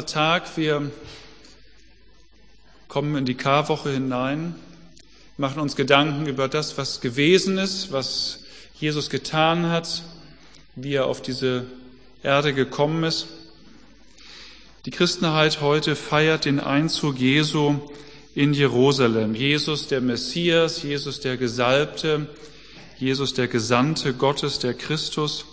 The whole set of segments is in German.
Tag. Wir kommen in die Karwoche hinein, machen uns Gedanken über das, was gewesen ist, was Jesus getan hat, wie er auf diese Erde gekommen ist. Die Christenheit heute feiert den Einzug Jesu in Jerusalem. Jesus der Messias, Jesus der Gesalbte, Jesus der Gesandte Gottes, der Christus.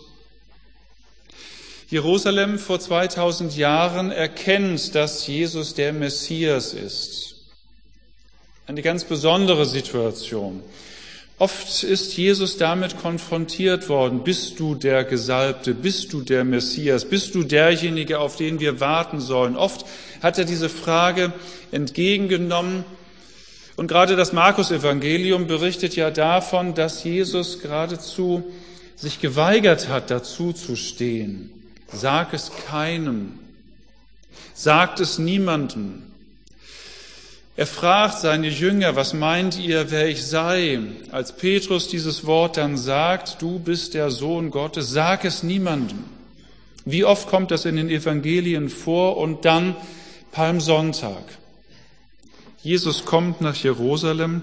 Jerusalem vor 2000 Jahren erkennt, dass Jesus der Messias ist. Eine ganz besondere Situation. Oft ist Jesus damit konfrontiert worden. Bist du der Gesalbte? Bist du der Messias? Bist du derjenige, auf den wir warten sollen? Oft hat er diese Frage entgegengenommen. Und gerade das Markus-Evangelium berichtet ja davon, dass Jesus geradezu sich geweigert hat, dazu zu stehen. Sag es keinem. Sagt es niemandem. Er fragt seine Jünger, was meint ihr, wer ich sei? Als Petrus dieses Wort dann sagt, du bist der Sohn Gottes, sag es niemandem. Wie oft kommt das in den Evangelien vor? Und dann Palmsonntag. Jesus kommt nach Jerusalem.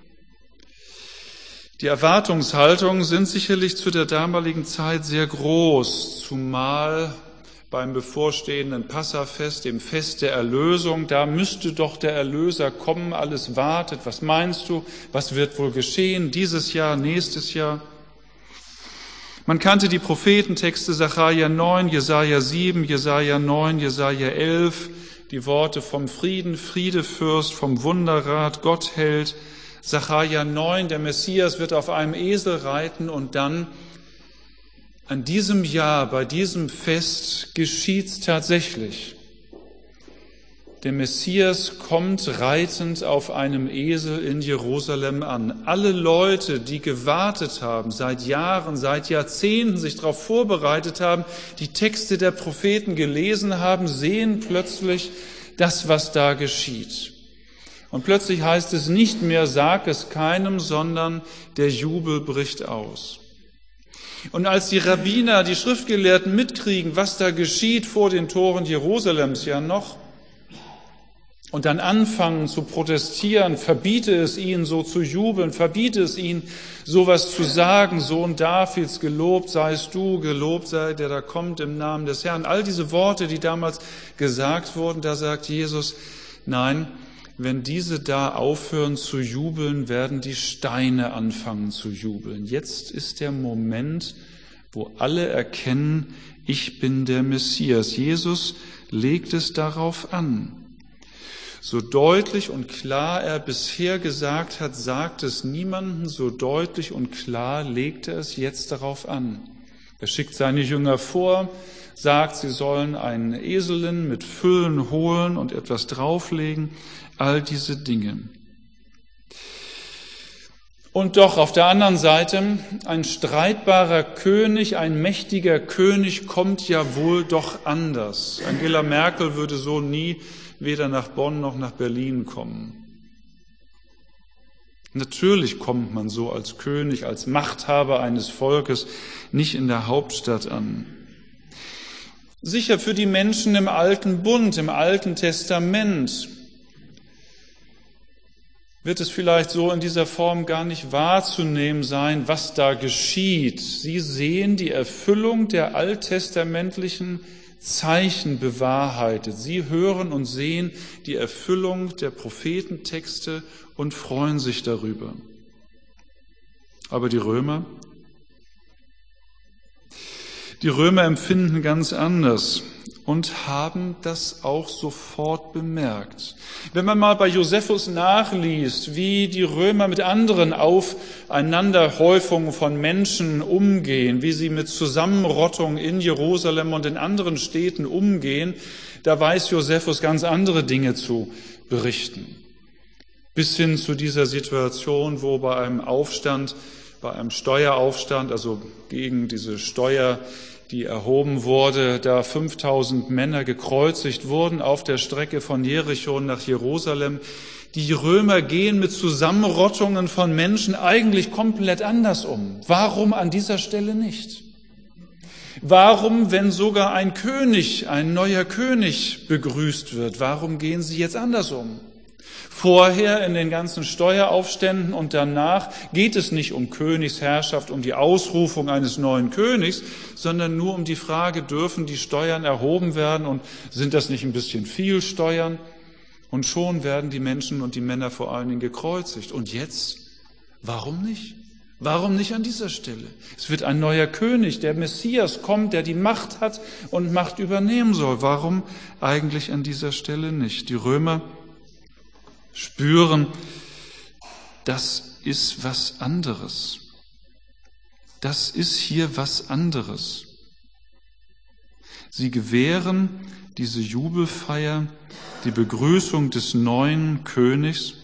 Die Erwartungshaltungen sind sicherlich zu der damaligen Zeit sehr groß, zumal beim bevorstehenden Passafest, dem Fest der Erlösung. Da müsste doch der Erlöser kommen, alles wartet. Was meinst du? Was wird wohl geschehen dieses Jahr, nächstes Jahr? Man kannte die Prophetentexte Sacharja 9, Jesaja 7, Jesaja 9, Jesaja 11, die Worte vom Frieden, Friedefürst, vom Wunderrat, Gott hält. Sacharja 9, der Messias wird auf einem Esel reiten und dann an diesem Jahr, bei diesem Fest geschieht's tatsächlich. Der Messias kommt reitend auf einem Esel in Jerusalem an. Alle Leute, die gewartet haben, seit Jahren, seit Jahrzehnten sich darauf vorbereitet haben, die Texte der Propheten gelesen haben, sehen plötzlich das, was da geschieht. Und plötzlich heißt es nicht mehr, sag es keinem, sondern der Jubel bricht aus. Und als die Rabbiner, die Schriftgelehrten mitkriegen, was da geschieht vor den Toren Jerusalems ja noch, und dann anfangen zu protestieren, verbiete es ihnen so zu jubeln, verbiete es ihnen sowas zu sagen, Sohn Davids, gelobt seist du, gelobt sei der da kommt im Namen des Herrn. All diese Worte, die damals gesagt wurden, da sagt Jesus, nein, wenn diese da aufhören zu jubeln, werden die Steine anfangen zu jubeln. Jetzt ist der Moment, wo alle erkennen, ich bin der Messias. Jesus legt es darauf an. So deutlich und klar er bisher gesagt hat, sagt es niemandem, so deutlich und klar legt er es jetzt darauf an. Er schickt seine Jünger vor, sagt, sie sollen einen Eselin mit Füllen holen und etwas drauflegen, all diese Dinge. Und doch auf der anderen Seite, ein streitbarer König, ein mächtiger König kommt ja wohl doch anders. Angela Merkel würde so nie weder nach Bonn noch nach Berlin kommen. Natürlich kommt man so als König, als Machthaber eines Volkes nicht in der Hauptstadt an. Sicher für die Menschen im Alten Bund, im Alten Testament wird es vielleicht so in dieser Form gar nicht wahrzunehmen sein, was da geschieht. Sie sehen die Erfüllung der alttestamentlichen Zeichen bewahrheitet. Sie hören und sehen die Erfüllung der Prophetentexte und freuen sich darüber. Aber die Römer empfinden ganz anders und haben das auch sofort bemerkt. Wenn man mal bei Josephus nachliest, wie die Römer mit anderen Aufeinanderhäufungen von Menschen umgehen, wie sie mit Zusammenrottung in Jerusalem und in anderen Städten umgehen, da weiß Josephus ganz andere Dinge zu berichten. Bis hin zu dieser Situation, wo bei einem Steueraufstand, also gegen diese Steuer, die erhoben wurde, da 5000 Männer gekreuzigt wurden auf der Strecke von Jericho nach Jerusalem. Die Römer gehen mit Zusammenrottungen von Menschen eigentlich komplett anders um. Warum an dieser Stelle nicht? Warum, wenn sogar ein König, ein neuer König begrüßt wird, warum gehen sie jetzt anders um? Vorher in den ganzen Steueraufständen und danach geht es nicht um Königsherrschaft, um die Ausrufung eines neuen Königs, sondern nur um die Frage, dürfen die Steuern erhoben werden und sind das nicht ein bisschen viel Steuern? Und schon werden die Menschen und die Männer vor allen Dingen gekreuzigt. Und jetzt? Warum nicht? Warum nicht an dieser Stelle? Es wird ein neuer König, der Messias kommt, der die Macht hat und Macht übernehmen soll. Warum eigentlich an dieser Stelle nicht? Die Römer spüren, das ist was anderes. Das ist hier was anderes. Sie gewähren diese Jubelfeier, die Begrüßung des neuen Königs.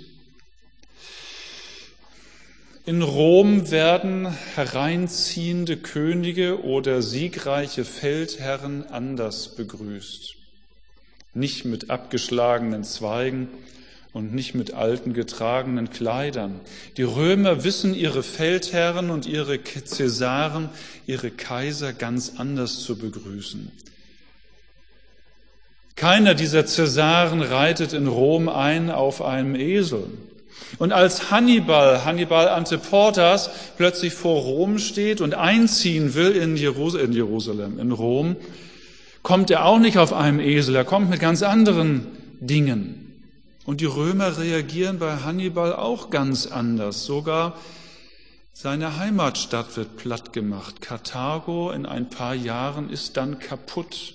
In Rom werden hereinziehende Könige oder siegreiche Feldherren anders begrüßt. Nicht mit abgeschlagenen Zweigen und nicht mit alten getragenen Kleidern. Die Römer wissen ihre Feldherren und ihre Cäsaren, ihre Kaiser ganz anders zu begrüßen. Keiner dieser Cäsaren reitet in Rom ein auf einem Esel. Und als Hannibal Antiportas, plötzlich vor Rom steht und einziehen will in Rom, kommt er auch nicht auf einem Esel, er kommt mit ganz anderen Dingen. Und die Römer reagieren bei Hannibal auch ganz anders. Sogar seine Heimatstadt wird platt gemacht. Karthago in ein paar Jahren ist dann kaputt.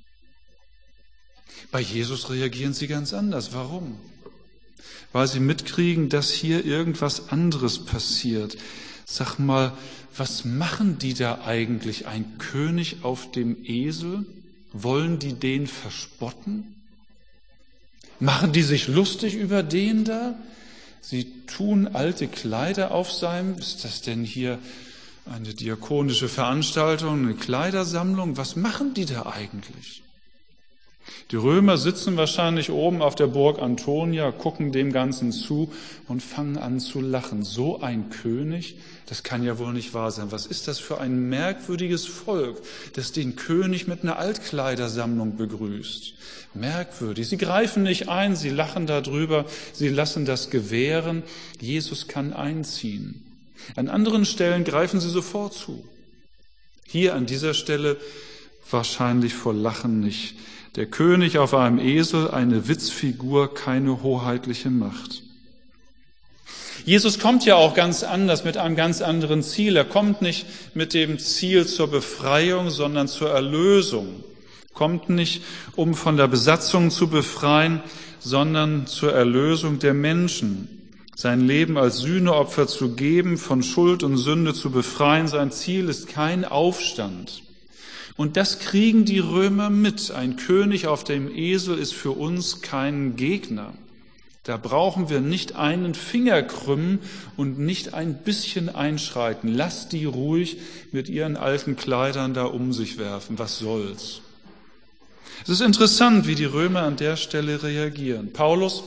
Bei Jesus reagieren sie ganz anders. Warum? Weil sie mitkriegen, dass hier irgendwas anderes passiert. Sag mal, was machen die da eigentlich? Ein König auf dem Esel? Wollen die den verspotten? Machen die sich lustig über den da? Sie tun alte Kleider auf seinem, ist das denn hier eine diakonische Veranstaltung, eine Kleidersammlung? Was machen die da eigentlich? Die Römer sitzen wahrscheinlich oben auf der Burg Antonia, gucken dem Ganzen zu und fangen an zu lachen. So ein König, das kann ja wohl nicht wahr sein. Was ist das für ein merkwürdiges Volk, das den König mit einer Altkleidersammlung begrüßt? Merkwürdig. Sie greifen nicht ein, sie lachen darüber, sie lassen das gewähren. Jesus kann einziehen. An anderen Stellen greifen sie sofort zu. Hier an dieser Stelle wahrscheinlich vor Lachen nicht. Der König auf einem Esel, eine Witzfigur, keine hoheitliche Macht. Jesus kommt ja auch ganz anders, mit einem ganz anderen Ziel. Er kommt nicht mit dem Ziel zur Befreiung, sondern zur Erlösung. Kommt nicht, um von der Besatzung zu befreien, sondern zur Erlösung der Menschen. Sein Leben als Sühneopfer zu geben, von Schuld und Sünde zu befreien. Sein Ziel ist kein Aufstand. Und das kriegen die Römer mit. Ein König auf dem Esel ist für uns kein Gegner. Da brauchen wir nicht einen Finger krümmen und nicht ein bisschen einschreiten. Lasst die ruhig mit ihren alten Kleidern da um sich werfen. Was soll's? Es ist interessant, wie die Römer an der Stelle reagieren. Paulus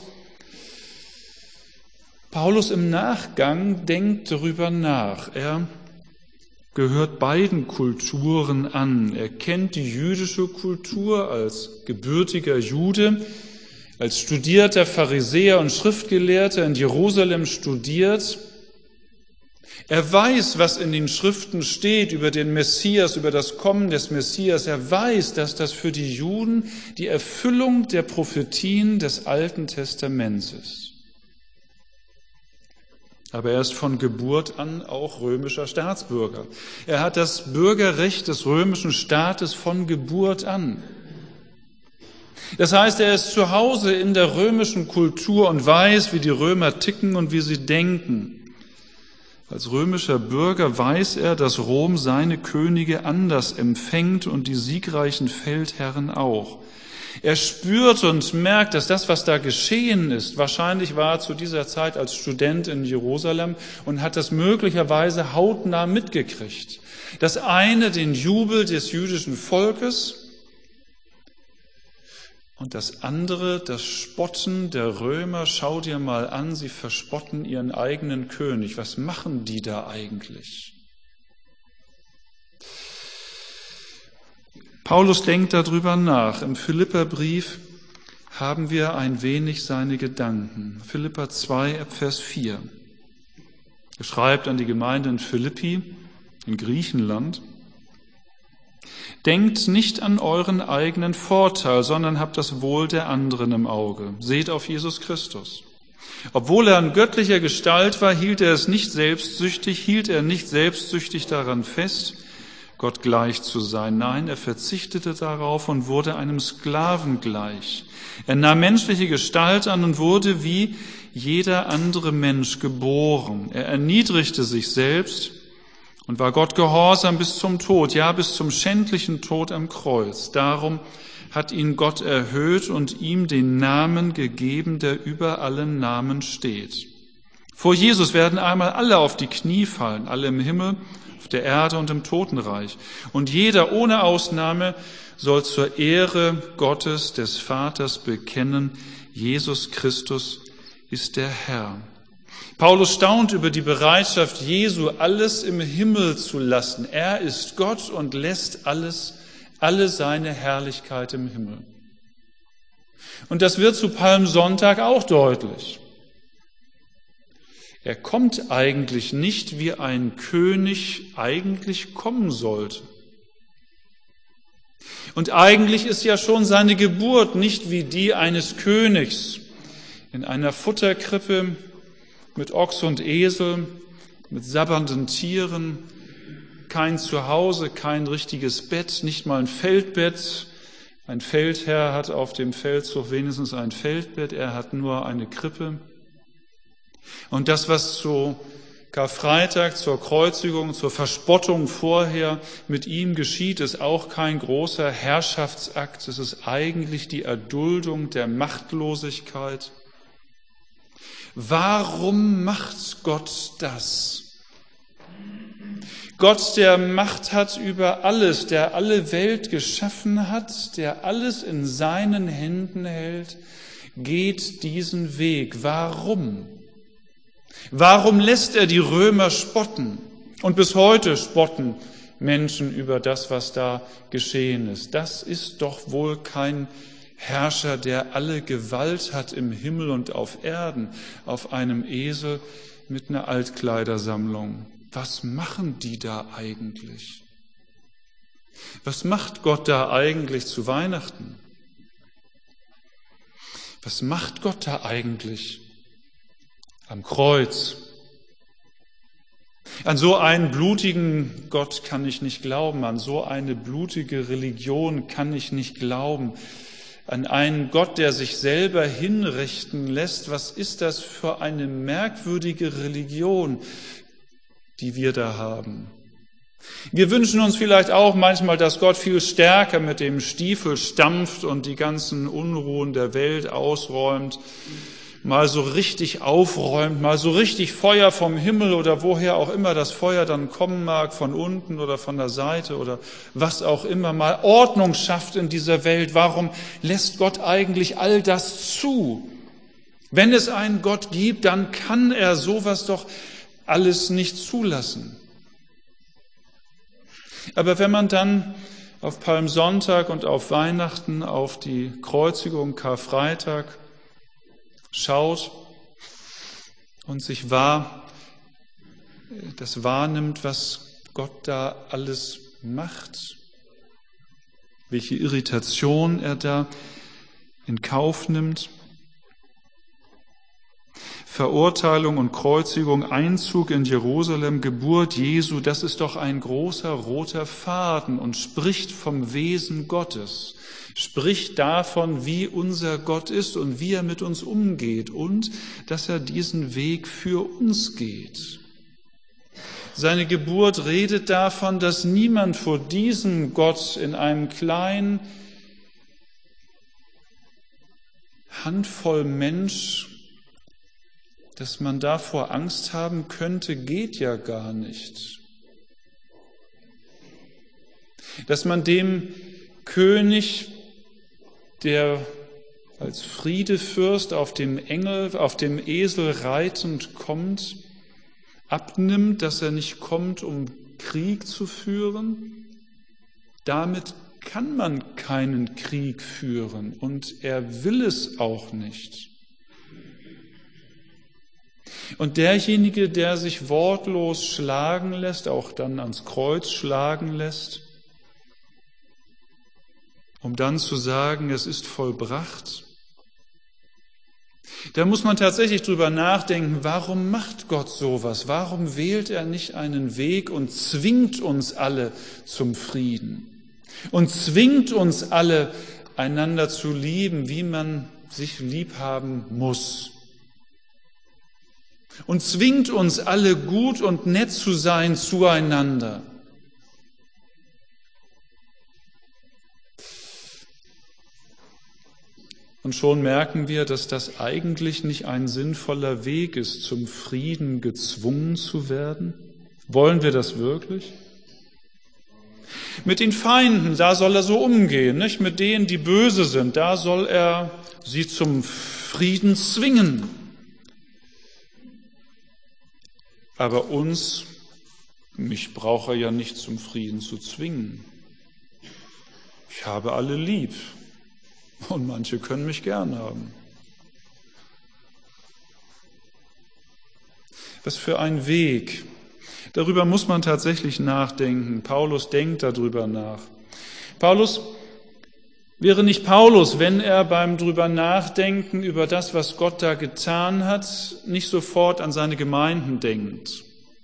im Nachgang denkt darüber nach. Er gehört beiden Kulturen an. Er kennt die jüdische Kultur als gebürtiger Jude, als studierter Pharisäer und Schriftgelehrter in Jerusalem studiert. Er weiß, was in den Schriften steht über den Messias, über das Kommen des Messias. Er weiß, dass das für die Juden die Erfüllung der Prophetien des Alten Testaments ist. Aber er ist von Geburt an auch römischer Staatsbürger. Er hat das Bürgerrecht des römischen Staates von Geburt an. Das heißt, er ist zu Hause in der römischen Kultur und weiß, wie die Römer ticken und wie sie denken. Als römischer Bürger weiß er, dass Rom seine Könige anders empfängt und die siegreichen Feldherren auch. Er spürt und merkt, dass das, was da geschehen ist, wahrscheinlich war er zu dieser Zeit als Student in Jerusalem und hat das möglicherweise hautnah mitgekriegt. Das eine, den Jubel des jüdischen Volkes und das andere, das Spotten der Römer. Schau dir mal an, sie verspotten ihren eigenen König. Was machen die da eigentlich? Paulus denkt darüber nach. Im Philipperbrief haben wir ein wenig seine Gedanken. Philipper 2, Vers 4. Er schreibt an die Gemeinde in Philippi in Griechenland: Denkt nicht an euren eigenen Vorteil, sondern habt das Wohl der anderen im Auge. Seht auf Jesus Christus. Obwohl er in göttlicher Gestalt war, hielt er nicht selbstsüchtig daran fest, Gott gleich zu sein. Nein, er verzichtete darauf und wurde einem Sklaven gleich. Er nahm menschliche Gestalt an und wurde wie jeder andere Mensch geboren. Er erniedrigte sich selbst und war Gott gehorsam bis zum Tod, ja, bis zum schändlichen Tod am Kreuz. Darum hat ihn Gott erhöht und ihm den Namen gegeben, der über allen Namen steht. Vor Jesus werden einmal alle auf die Knie fallen, alle im Himmel, auf der Erde und im Totenreich. Und jeder ohne Ausnahme soll zur Ehre Gottes, des Vaters, bekennen: Jesus Christus ist der Herr. Paulus staunt über die Bereitschaft Jesu, alles im Himmel zu lassen. Er ist Gott und lässt alle seine Herrlichkeit im Himmel. Und das wird zu Palmsonntag auch deutlich. Er kommt eigentlich nicht, wie ein König eigentlich kommen sollte. Und eigentlich ist ja schon seine Geburt nicht wie die eines Königs in einer Futterkrippe mit Ochs und Esel, mit sabbernden Tieren, kein Zuhause, kein richtiges Bett, nicht mal ein Feldbett. Ein Feldherr hat auf dem Feldzug wenigstens ein Feldbett, er hat nur eine Krippe. Und das, was zu Karfreitag, zur Kreuzigung, zur Verspottung vorher mit ihm geschieht, ist auch kein großer Herrschaftsakt. Es ist eigentlich die Erduldung der Machtlosigkeit. Warum macht Gott das? Gott, der Macht hat über alles, der alle Welt geschaffen hat, der alles in seinen Händen hält, geht diesen Weg. Warum? Warum lässt er die Römer spotten? Und bis heute spotten Menschen über das, was da geschehen ist. Das ist doch wohl kein Herrscher, der alle Gewalt hat im Himmel und auf Erden, auf einem Esel mit einer Altkleidersammlung. Was machen die da eigentlich? Was macht Gott da eigentlich zu Weihnachten? Was macht Gott da eigentlich am Kreuz? An so einen blutigen Gott kann ich nicht glauben, an so eine blutige Religion kann ich nicht glauben, an einen Gott, der sich selber hinrichten lässt. Was ist das für eine merkwürdige Religion, die wir da haben? Wir wünschen uns vielleicht auch manchmal, dass Gott viel stärker mit dem Stiefel stampft und die ganzen Unruhen der Welt ausräumt, mal so richtig aufräumt, mal so richtig Feuer vom Himmel oder woher auch immer das Feuer dann kommen mag, von unten oder von der Seite oder was auch immer, mal Ordnung schafft in dieser Welt. Warum lässt Gott eigentlich all das zu? Wenn es einen Gott gibt, dann kann er sowas doch alles nicht zulassen. Aber wenn man dann auf Palmsonntag und auf Weihnachten, auf die Kreuzigung, Karfreitag schaut und sich das wahrnimmt, was Gott da alles macht, welche Irritation er da in Kauf nimmt, Verurteilung und Kreuzigung, Einzug in Jerusalem, Geburt Jesu, das ist doch ein großer roter Faden und spricht vom Wesen Gottes, spricht davon, wie unser Gott ist und wie er mit uns umgeht und dass er diesen Weg für uns geht. Seine Geburt redet davon, dass niemand vor diesem Gott in einem kleinen Handvoll Mensch, dass man davor Angst haben könnte, geht ja gar nicht. Dass man dem König, der als Friedefürst auf dem Esel reitend kommt, abnimmt, dass er nicht kommt, um Krieg zu führen. Damit kann man keinen Krieg führen und er will es auch nicht. Und derjenige, der sich wortlos schlagen lässt, auch dann ans Kreuz schlagen lässt, um dann zu sagen, es ist vollbracht, da muss man tatsächlich drüber nachdenken, warum macht Gott sowas? Warum wählt er nicht einen Weg und zwingt uns alle zum Frieden? Und zwingt uns alle, einander zu lieben, wie man sich lieb haben muss. Und zwingt uns alle, gut und nett zu sein zueinander. Und schon merken wir, dass das eigentlich nicht ein sinnvoller Weg ist, zum Frieden gezwungen zu werden. Wollen wir das wirklich? Mit den Feinden, da soll er so umgehen, nicht? Mit denen, die böse sind, da soll er sie zum Frieden zwingen. Aber mich braucht er ja nicht zum Frieden zu zwingen. Ich habe alle lieb. Und manche können mich gern haben. Was für ein Weg. Darüber muss man tatsächlich nachdenken. Paulus denkt darüber nach. Paulus wäre nicht Paulus, wenn er beim drüber nachdenken über das, was Gott da getan hat, nicht sofort an seine Gemeinden denkt.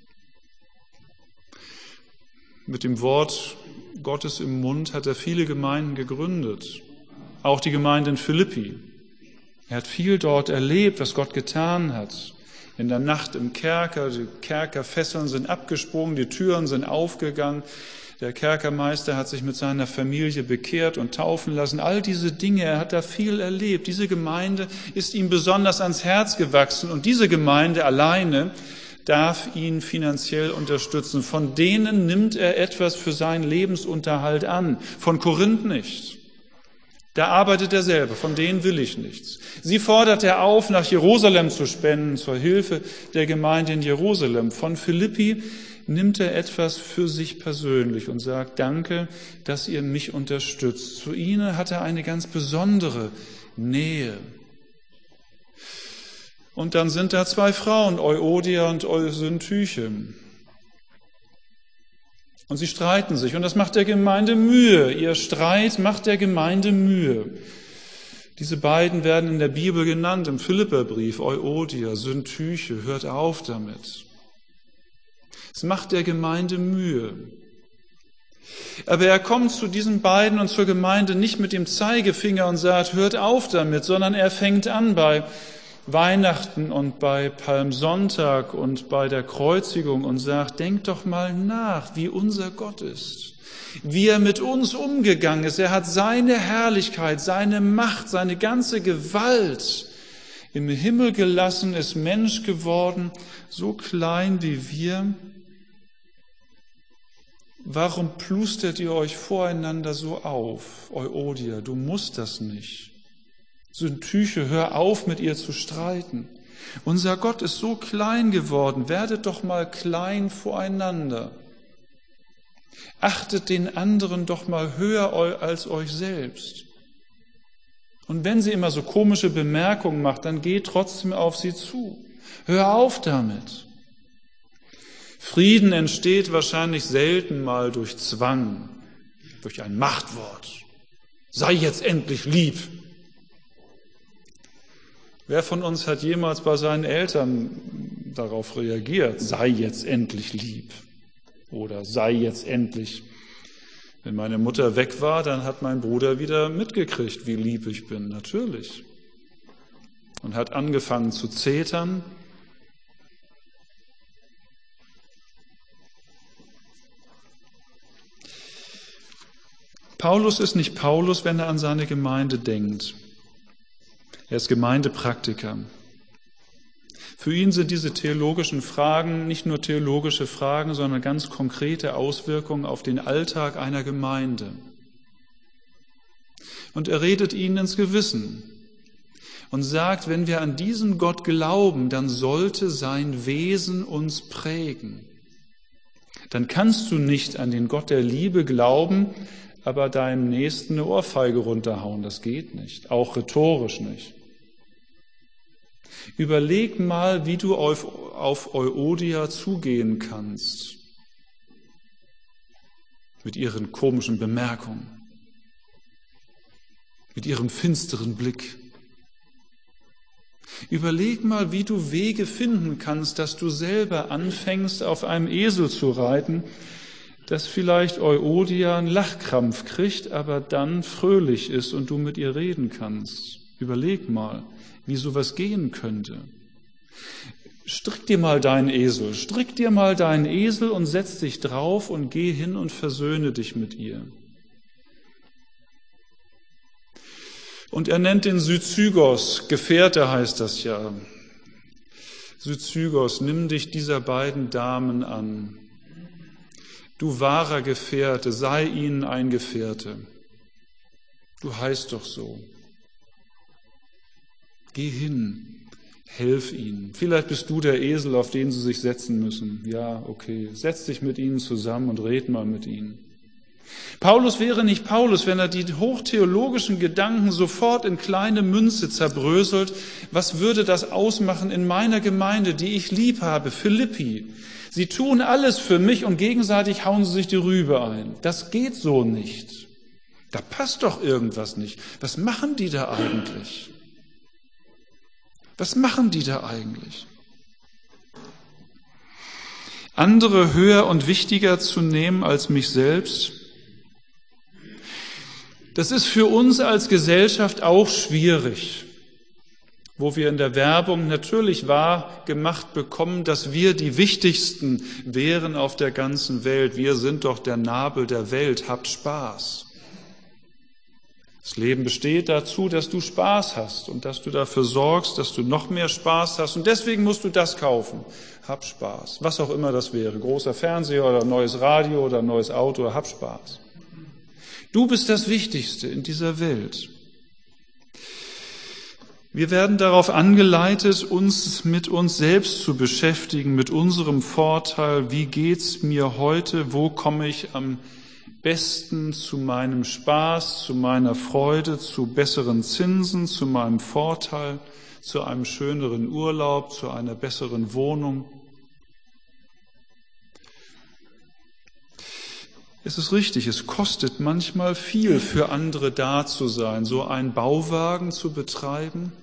Mit dem Wort Gottes im Mund hat er viele Gemeinden gegründet. Auch die Gemeinde in Philippi. Er hat viel dort erlebt, was Gott getan hat. In der Nacht im Kerker, die Kerkerfesseln sind abgesprungen, die Türen sind aufgegangen. Der Kerkermeister hat sich mit seiner Familie bekehrt und taufen lassen. All diese Dinge, er hat da viel erlebt. Diese Gemeinde ist ihm besonders ans Herz gewachsen. Und diese Gemeinde alleine darf ihn finanziell unterstützen. Von denen nimmt er etwas für seinen Lebensunterhalt an. Von Korinth nicht. Da arbeitet er selber, von denen will ich nichts. Sie fordert er auf, nach Jerusalem zu spenden, zur Hilfe der Gemeinde in Jerusalem. Von Philippi nimmt er etwas für sich persönlich und sagt, danke, dass ihr mich unterstützt. Zu ihnen hat er eine ganz besondere Nähe. Und dann sind da zwei Frauen, Euodia und Syntyche. Und sie streiten sich und das macht der Gemeinde Mühe. Ihr Streit macht der Gemeinde Mühe. Diese beiden werden in der Bibel genannt, im Philipperbrief, Euodia, Syntyche, hört auf damit. Es macht der Gemeinde Mühe. Aber er kommt zu diesen beiden und zur Gemeinde nicht mit dem Zeigefinger und sagt, hört auf damit, sondern er fängt an bei Weihnachten und bei Palmsonntag und bei der Kreuzigung und sagt, denkt doch mal nach, wie unser Gott ist, wie er mit uns umgegangen ist. Er hat seine Herrlichkeit, seine Macht, seine ganze Gewalt im Himmel gelassen, ist Mensch geworden, so klein wie wir. Warum plustert ihr euch voreinander so auf? Euodia, du musst das nicht. Syntyche, hör auf, mit ihr zu streiten. Unser Gott ist so klein geworden, werdet doch mal klein voreinander. Achtet den anderen doch mal höher als euch selbst. Und wenn sie immer so komische Bemerkungen macht, dann geht trotzdem auf sie zu. Hör auf damit. Frieden entsteht wahrscheinlich selten mal durch Zwang, durch ein Machtwort. Sei jetzt endlich lieb. Wer von uns hat jemals bei seinen Eltern darauf reagiert? Sei jetzt endlich lieb. Oder sei jetzt endlich. Wenn meine Mutter weg war, dann hat mein Bruder wieder mitgekriegt, wie lieb ich bin. Natürlich. Und hat angefangen zu zetern. Paulus ist nicht Paulus, wenn er an seine Gemeinde denkt. Er ist Gemeindepraktiker. Für ihn sind diese theologischen Fragen nicht nur theologische Fragen, sondern ganz konkrete Auswirkungen auf den Alltag einer Gemeinde. Und er redet ihnen ins Gewissen und sagt, wenn wir an diesen Gott glauben, dann sollte sein Wesen uns prägen. Dann kannst du nicht an den Gott der Liebe glauben, aber deinem Nächsten eine Ohrfeige runterhauen. Das geht nicht, auch rhetorisch nicht. Überleg mal, wie du auf Euodia zugehen kannst. Mit ihren komischen Bemerkungen, mit ihrem finsteren Blick. Überleg mal, wie du Wege finden kannst, dass du selber anfängst, auf einem Esel zu reiten, dass vielleicht Euodia einen Lachkrampf kriegt, aber dann fröhlich ist und du mit ihr reden kannst. Überleg mal, wie sowas gehen könnte. Strick dir mal deinen Esel und setz dich drauf und geh hin und versöhne dich mit ihr. Und er nennt den Syzygos, Gefährte heißt das ja. Syzygos, nimm dich dieser beiden Damen an. Du wahrer Gefährte, sei ihnen ein Gefährte. Du heißt doch so. Geh hin, helf ihnen. Vielleicht bist du der Esel, auf den sie sich setzen müssen. Ja, okay, setz dich mit ihnen zusammen und red mal mit ihnen. Paulus wäre nicht Paulus, wenn er die hochtheologischen Gedanken sofort in kleine Münze zerbröselt. Was würde das ausmachen in meiner Gemeinde, die ich lieb habe, Philippi? Sie tun alles für mich und gegenseitig hauen sie sich die Rübe ein. Das geht so nicht. Da passt doch irgendwas nicht. Was machen die da eigentlich? Was machen die da eigentlich? Andere höher und wichtiger zu nehmen als mich selbst, das ist für uns als Gesellschaft auch schwierig, wo wir in der Werbung natürlich wahr gemacht bekommen, dass wir die Wichtigsten wären auf der ganzen Welt. Wir sind doch der Nabel der Welt, habt Spaß. Das Leben besteht dazu, dass du Spaß hast und dass du dafür sorgst, dass du noch mehr Spaß hast. Und deswegen musst du das kaufen. Hab Spaß. Was auch immer das wäre. Großer Fernseher oder neues Radio oder neues Auto. Hab Spaß. Du bist das Wichtigste in dieser Welt. Wir werden darauf angeleitet, uns mit uns selbst zu beschäftigen, mit unserem Vorteil. Wie geht's mir heute? Wo komme ich am besten zu meinem Spaß, zu meiner Freude, zu besseren Zinsen, zu meinem Vorteil, zu einem schöneren Urlaub, zu einer besseren Wohnung? Es ist richtig, es kostet manchmal viel, für andere da zu sein, so einen Bauwagen zu betreiben,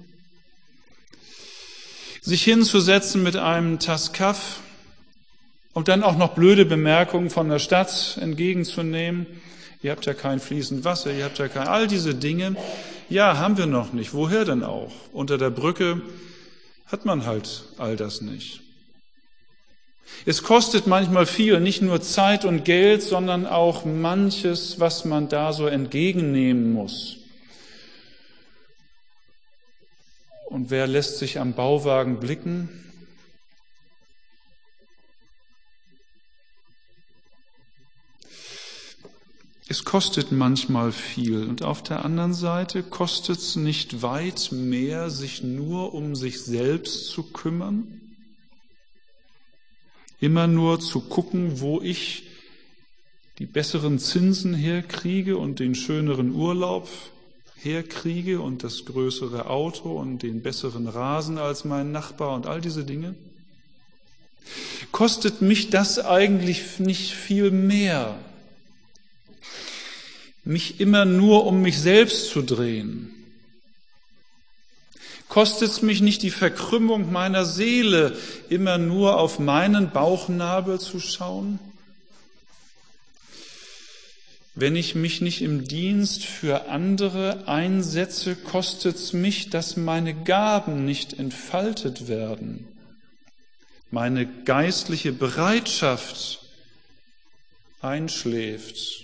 sich hinzusetzen mit einem Tass Kaff und dann auch noch blöde Bemerkungen von der Stadt entgegenzunehmen. Ihr habt ja kein fließend Wasser, ihr habt ja kein... All diese Dinge, ja, haben wir noch nicht. Woher denn auch? Unter der Brücke hat man halt all das nicht. Es kostet manchmal viel, nicht nur Zeit und Geld, sondern auch manches, was man da so entgegennehmen muss. Und wer lässt sich am Bauwagen blicken? Es kostet manchmal viel und auf der anderen Seite kostet es nicht weit mehr, sich nur um sich selbst zu kümmern? Immer nur zu gucken, wo ich die besseren Zinsen herkriege und den schöneren Urlaub herkriege und das größere Auto und den besseren Rasen als mein Nachbar und all diese Dinge? Kostet mich das eigentlich nicht viel mehr, mich immer nur um mich selbst zu drehen? Kostet es mich nicht die Verkrümmung meiner Seele, immer nur auf meinen Bauchnabel zu schauen? Wenn ich mich nicht im Dienst für andere einsetze, kostet es mich, dass meine Gaben nicht entfaltet werden, meine geistliche Bereitschaft einschläft,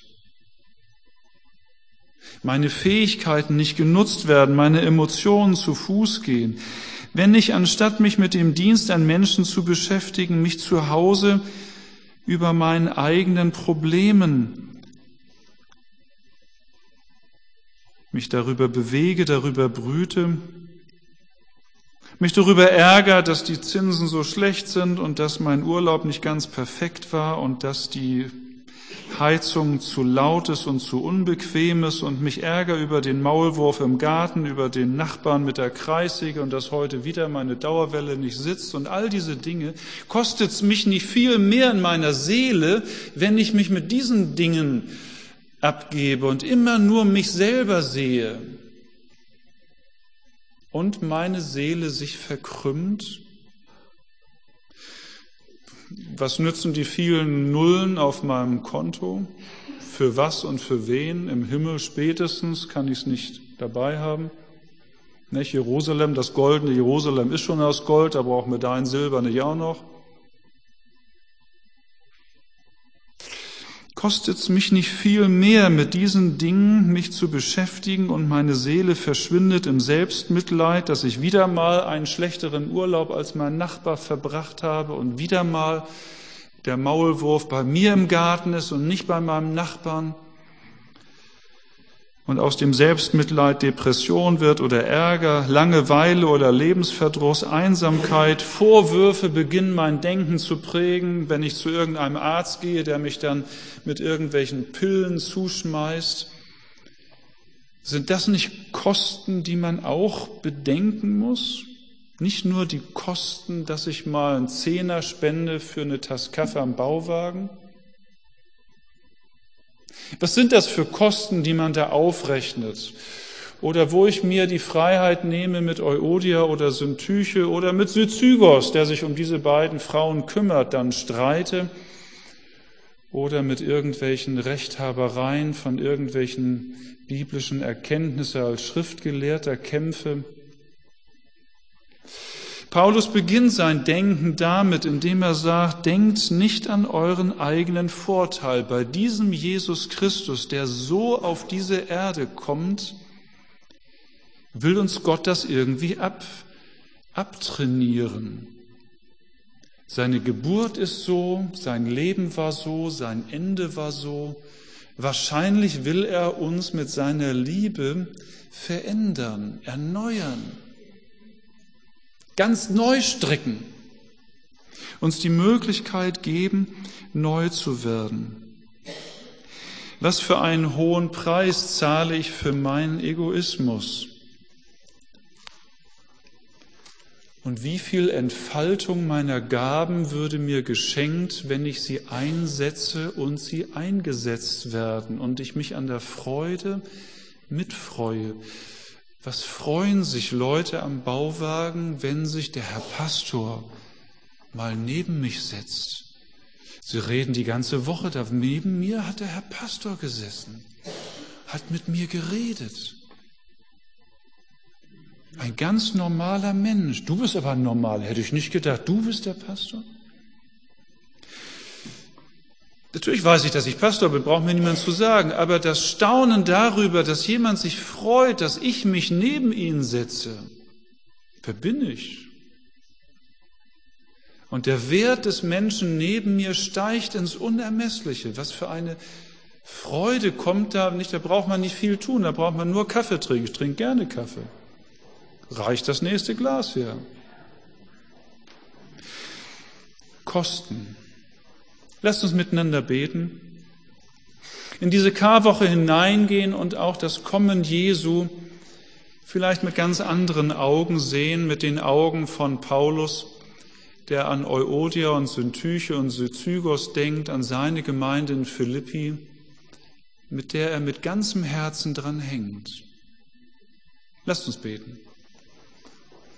meine Fähigkeiten nicht genutzt werden, meine Emotionen zu Fuß gehen. Wenn ich, anstatt mich mit dem Dienst an Menschen zu beschäftigen, mich zu Hause über meinen eigenen Problemen, mich darüber bewege, darüber brüte, mich darüber ärgere, dass die Zinsen so schlecht sind und dass mein Urlaub nicht ganz perfekt war und dass die Heizung zu lautes und zu unbequemes und mich ärgere über den Maulwurf im Garten, über den Nachbarn mit der Kreissäge und dass heute wieder meine Dauerwelle nicht sitzt und all diese Dinge, kostet es mich nicht viel mehr in meiner Seele, wenn ich mich mit diesen Dingen abgebe und immer nur mich selber sehe und meine Seele sich verkrümmt? Was nützen die vielen Nullen auf meinem Konto? Für was und für wen? Im Himmel spätestens kann ich es nicht dabei haben. Nicht? Jerusalem, das goldene Jerusalem ist schon aus Gold, da brauchen wir dein Silber nicht auch noch. Kostet es mich nicht viel mehr, mit diesen Dingen mich zu beschäftigen und meine Seele verschwindet im Selbstmitleid, dass ich wieder mal einen schlechteren Urlaub als mein Nachbar verbracht habe und wieder mal der Maulwurf bei mir im Garten ist und nicht bei meinem Nachbarn und aus dem Selbstmitleid Depression wird oder Ärger, Langeweile oder Lebensverdruss, Einsamkeit, Vorwürfe beginnen mein Denken zu prägen, wenn ich zu irgendeinem Arzt gehe, der mich dann mit irgendwelchen Pillen zuschmeißt. Sind das nicht Kosten, die man auch bedenken muss? Nicht nur die Kosten, dass ich mal einen Zehner spende für eine Tasse Kaffee am Bauwagen? Was sind das für Kosten, die man da aufrechnet? Oder wo ich mir die Freiheit nehme, mit Euodia oder Syntyche oder mit Syzygos, der sich um diese beiden Frauen kümmert, dann streite? Oder mit irgendwelchen Rechthabereien von irgendwelchen biblischen Erkenntnissen als Schriftgelehrter kämpfe? Paulus beginnt sein Denken damit, indem er sagt, denkt nicht an euren eigenen Vorteil. Bei diesem Jesus Christus, der so auf diese Erde kommt, will uns Gott das irgendwie abtrainieren. Seine Geburt ist so, sein Leben war so, sein Ende war so. Wahrscheinlich will er uns mit seiner Liebe verändern, erneuern. Ganz neu stricken, uns die Möglichkeit geben, neu zu werden. Was für einen hohen Preis zahle ich für meinen Egoismus? Und wie viel Entfaltung meiner Gaben würde mir geschenkt, wenn ich sie einsetze und sie eingesetzt werden und ich mich an der Freude mitfreue? Was freuen sich Leute am Bauwagen, wenn sich der Herr Pastor mal neben mich setzt? Sie reden die ganze Woche, da neben mir hat der Herr Pastor gesessen, hat mit mir geredet. Ein ganz normaler Mensch. Du bist aber normal, hätte ich nicht gedacht. Du bist der Pastor? Natürlich weiß ich, dass ich Pastor bin, braucht mir niemand zu sagen, aber das Staunen darüber, dass jemand sich freut, dass ich mich neben ihn setze, wer bin ich? Und der Wert des Menschen neben mir steigt ins Unermessliche. Was für eine Freude kommt da nicht, da braucht man nicht viel tun, da braucht man nur Kaffee trinken. Ich trinke gerne Kaffee. Reicht das nächste Glas her. Kosten. Lasst uns miteinander beten, in diese Karwoche hineingehen und auch das Kommen Jesu vielleicht mit ganz anderen Augen sehen, mit den Augen von Paulus, der an Euodia und Syntyche und Syzygos denkt, an seine Gemeinde in Philippi, mit der er mit ganzem Herzen dran hängt. Lasst uns beten.